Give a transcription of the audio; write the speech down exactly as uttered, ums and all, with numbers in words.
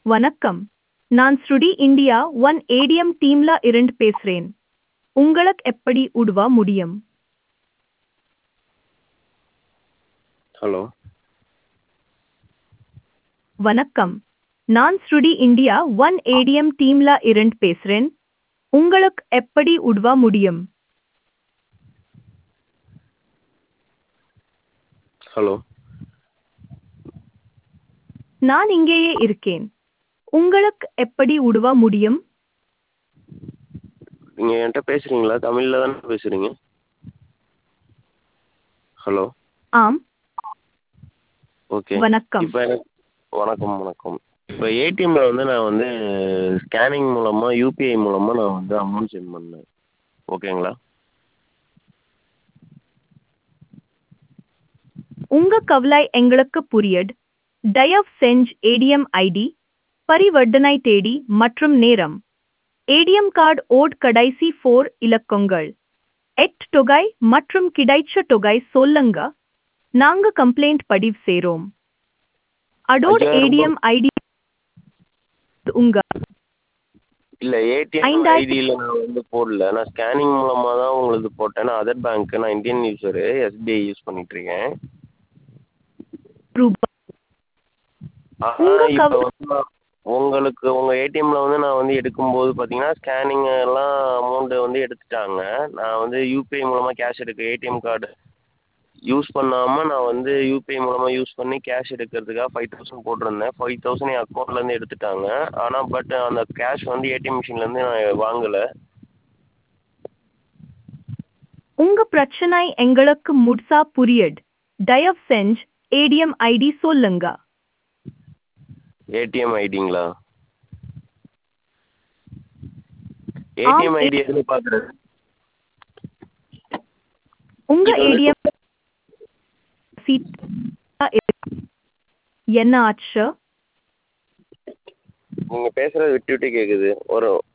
வணக்கம். நான் ஸ்ருடி India one ATM டீம்ல இருந்து பேசுறேன். உங்களுக்கு எப்படி உதவ முடியும்? ஹலோ. வணக்கம். நான் ஸ்ருடி இந்தியா ஒன் ஏடிஎம் டீம்ல இருந்து பேசுறேன். உங்களுக்கு எப்படி உதவ முடியும்? ஹலோ. நான் இங்கேயே இருக்கேன். உங்களுக்கு எப்படி உதவ முடியும்? நீங்க என்கிட்ட பேசுறீங்களா? தமிழ்ல தானே பேசுறீங்க? ஹலோ. ஆம். ஓகே. வணக்கம். இப்போ எனக்கு வணக்கம் வணக்கம். இப்போ ஏடிஎம்ல வந்து நான் வந்து ஸ்கேனிங் மூலமா யூபிஐ மூலமா நான் வந்து அமௌண்ட் சென்ட் பண்ணேன். ஓகேங்களா? உங்க கவலை எங்களுக்கு புரியுது. தயவு செஞ்சு ஏடிஎம் ஐடி, பரிவர்த்தனை தேதி மற்றும் நேரம், ஏடிஎம் கார்டு ஓட் கடைசி ஃபோர் இலக்கங்கள், எட் தொகை மற்றும் கிடைச்ச தொகை சொல்லுங்க. நாங்க கம்ப்ளைண்ட் பதிவு செய்றோம். அடோட் ஐயாயிரம் ரூபாய். ஏடிஎம் ஐடி உங்க இல்லை, ஏடிஎம் ஐந்தாயிரம் ஐடியில் நான் வந்து போடல. நான் ஸ்கேனிங் மூலமாக தான் உங்களுக்கு போட்டேன். நான் அதர் பேங்க், நான் இந்தியன் யூஸரு, எஸ்பிஐ யூஸ் பண்ணிட்டு இருக்கேன். ரூபாய். உங்க ஆனால் இப்போ கவலை வந்து நான் உங்களுக்கு உங்கள் ஏடிஎம்மில் வந்து நான் வந்து எடுக்கும்போது பார்த்தீங்கன்னா ஸ்கேனிங் எல்லாம் அமௌண்ட்டு வந்து எடுத்துட்டாங்க. நான் வந்து யூபிஐ மூலமாக கேஷ் எடுக்க ஏடிஎம் கார்டு யூஸ் பண்ணாமல் நான் வந்து யூபிஐ மூலமாக யூஸ் பண்ணி கேஷ் எடுக்கிறதுக்காக ஃபைவ் தௌசண்ட் போட்டிருந்தேன். ஃபைவ் தௌசண்ட் என் அக்கௌண்ட்லேருந்து எடுத்துட்டாங்க. ஆனால் பட் அந்த கேஷ் வந்து ஏடிஎம் மிஷின்லேருந்து நான் வாங்கலை. உங்க பிரச்சனை எங்களுக்கு முழுசா புரியுது. தயவு செஞ்சு ஏடிஎம் ஐடி சொல்லுங்க. ஏடிஎம் ஐடிங்களா? ஆம். ஏடிஎம் ஏ- ஐடி எதுன்னு பார்க்குறது? உங்க இது வந்து ஏடிஎம் சீட் என்ன ஆச்சு? நீங்கள் பேசுகிறது விட்டு விட்டு கேட்குது. ஒரு